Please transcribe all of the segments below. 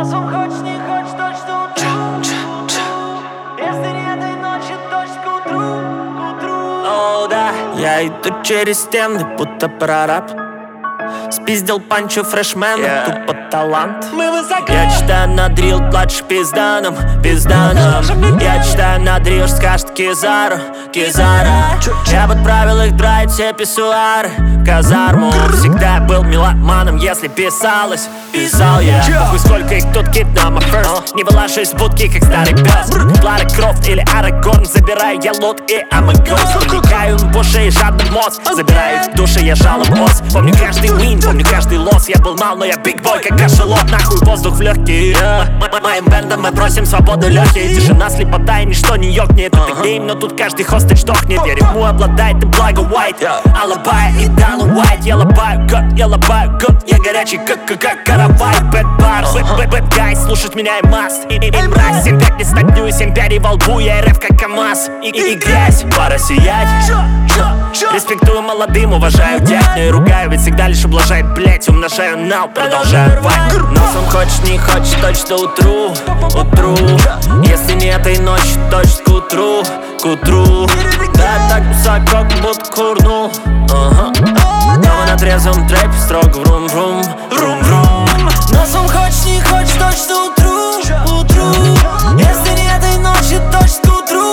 Носом хочешь, не хочешь, точно утру. Если не этой ночи, точно к утру. О, да, я иду через стены, будто прораб. Спиздил панчо фрешмена, тупо талант. Я читаю на дрил, плачешь пизданом, пизданом. Я читаю на дрил, скажет Кизару, Кизара. Я подправил их драйв, все писсуары в казарму. Всегда был меломаном, если писалось, писал я. Похуй сколько их тут кит на my first. Не вылажу из будки, как старый пес. Лара Крофт или Арагорн, забираю я лут и I'm a ghost. Проникаю в уши и жадный мозг, забираю их в душе, я жалоб ос. Помню каждый win, помню каждый лосс. Я был мал, но я big boy, как кашелот. Нахуй воздух в легкие. Моим бэндом мы просим свободу легкие. Тишина, слепота и ничто не ёкнет. Это гейм, но тут каждый хостедж дохнет. Я рифму обладает и благо white. Алабай и Дала White. Я лобаю год, я горячий, как каравай. Bad bars, bad guys, слушать меня и маст. И мразь, 7-5 не статню, 7 пядей во лбу. Я РФ как КамАЗ. И грязь, пора сиять. Респектую молодым, уважаю дядь. И ругаю, ведь всегда лишь ублажает, блять. Умножаю нал, продолжаю вайт. Носом хочешь, не хочешь, точно утру. Если не этой ночи, точно к утру. Да, так высоко, как будто курнул. Дома на трезвом трэпе, строго врум-врум. Носом хочешь, не хочешь, точно утру. Если не этой ночи, точно к утру.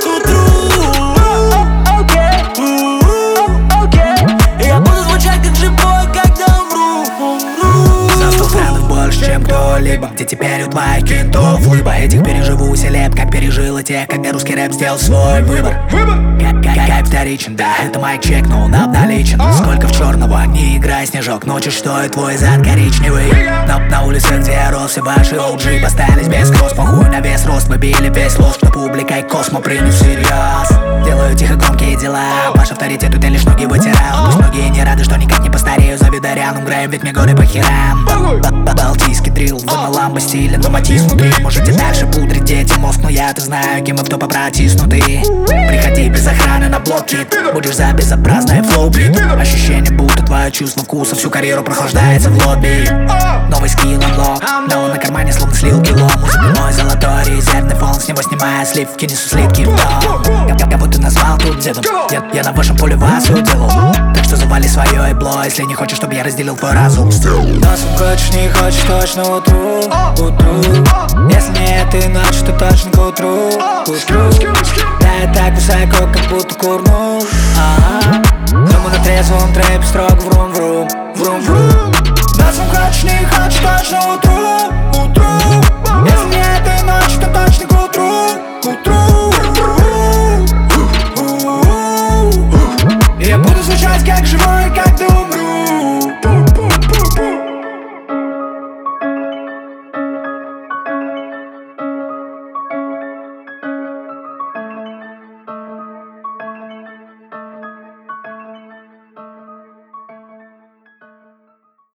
Я буду звучать как живой, когда умру. За 100 странах больше, чем кто-либо, где теперь у твоих кентов лыба. Этих переживу селеб, как пережил и тех, когда русский рэп сделал свой выбор. Кайф вторичен, да, это майк чек, но он обналичен. Сколько в черного, не играй снежок. Ночью что и твой зад коричневый. На улице, где я рос, все ваши OG остались без кросс. Похуй на весь рост, мы били весь лос, что публика и Космо принял всерьез. Делаю тихо громкие дела, ваш авторитет, ты лишь ноги вытирал. Пусть многие не рады, что никак не постарею. Завидоряном граем, ведь мне годы по херам. Балтийский дрил, в ламбо стиле, но мотив внутри. Можете дальше пудрить детям мозг, но я-то знаю, кем и кто попротиснутый. Приходи без охраны на блоккит, будешь за безобразное флоу-бит. Ощущение, будто твое чувство вкуса всю карьеру прохлаждается в лобби. Новый скилл unlock, но на кармане словно слил кило. Музыка мой золотой резервный фон, с него снимая сливки, несу слитки в дом. Кого ты назвал тут дедом? Я на вашем поле вас уделал. Так что завали свое ебло, если не хочешь, чтобы я разделил твой разум. Носом хочешь, не хочешь, точно утру. Если не этой ночи, то точно к утру. Да, я так высоко, как будто курнул. Дома на трезвом трэпе, строго врум-врум. Носом хочешь, не хочешь, точно утру. Если не этой ночи, то точно к утру. Я буду звучать как живой.